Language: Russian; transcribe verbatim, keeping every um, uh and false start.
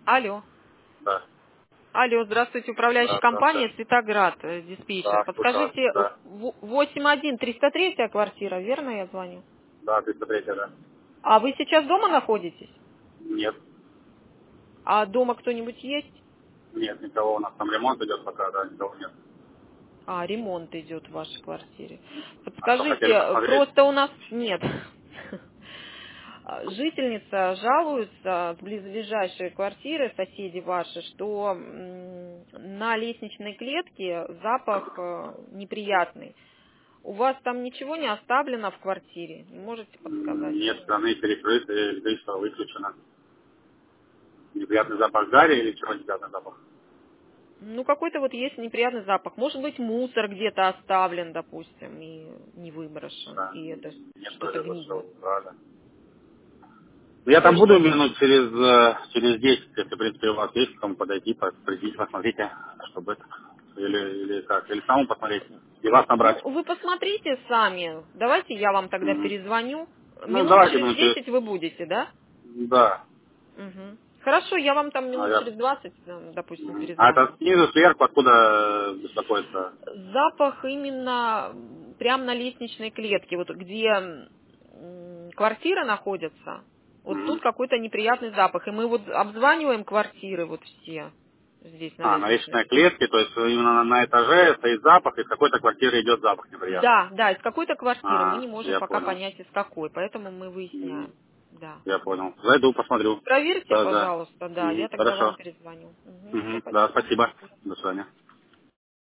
Алло. Да. Алло, здравствуйте, управляющая Да, компания да, Светоград, э, диспетчер. да, слушаю, Подскажите, да. восемь один триста три квартира, верно я звоню? Да, триста три, да. А вы сейчас дома находитесь? Нет, А дома кто-нибудь есть? нет, никого. У нас там ремонт идет пока, да, никого нет. А, ремонт идет в вашей квартире. А что, Подскажите, хотели э, посмотреть? просто у нас нет. Жительница жалуется с близлежащей квартиры, соседи ваши, что м, на лестничной клетке запах э, неприятный. У вас там ничего не оставлено в квартире? Не можете М, подсказать? Нет, страны перекрыты, электричество выключено. Неприятный запах гари или чего неприятный запах? Ну, какой-то вот есть неприятный запах. Может быть, мусор где-то оставлен, допустим, и не выброшен, Да, и это нет, что-то вроде бы гниет. все, правда. Ну, я там Может буду быть, минут через, э, через десять, если, в принципе, у вас есть к кому подойти, по- придите, посмотрите, чтобы это, или, или как, или самому посмотреть, и вас ну, набрать. вы посмотрите сами. Давайте я вам тогда Мгм. перезвоню. Ну, Минут давайте через минут через... десять вы будете, да? Да. Угу. Хорошо, я вам там А, минут я... через двадцать, э, допустим, Мгм. А это перезвоню. снизу, сверху, откуда э, беспокоится? Запах именно прямо на лестничной клетке, вот где м, квартира находится, вот тут Мгм. какой-то неприятный запах. И мы вот обзваниваем квартиры вот все здесь на А, на лестничной. лестничной клетке, то есть именно на, на этаже стоит запах, и из какой-то квартиры идет запах неприятный. Да, да, из какой-то квартиры. Мы А, не можем я пока понял. понять, из какой, поэтому мы Мгм. выясняем. Да. Я понял. Зайду, посмотрю. Проверьте, Да, да. пожалуйста, да, я Мгм. тогда вам Хорошо. перезвоню. Угу, все, Мгм. Да, спасибо. спасибо. До свидания.